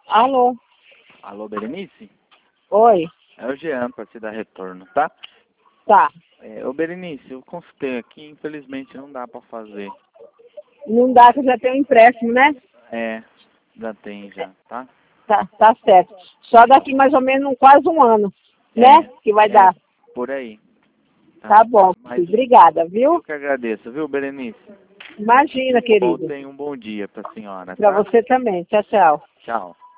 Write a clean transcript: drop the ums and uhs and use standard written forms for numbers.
Alô? Alô, Berenice? Oi? É o Jean para te dar retorno, tá? Tá. Ô, Berenice, eu consultei aqui, infelizmente não dá para fazer. Não dá que eu já tenho um empréstimo, né? Já tem já, tá? Tá certo. Só daqui mais ou menos quase um ano, né? Que vai dar. Por aí. Tá bom. Mas Obrigada, viu? eu que agradeço, viu, Berenice? Imagina, querido. Tenha um bom dia para a senhora, Pra tá? você também. Tchau, tchau. Tchau.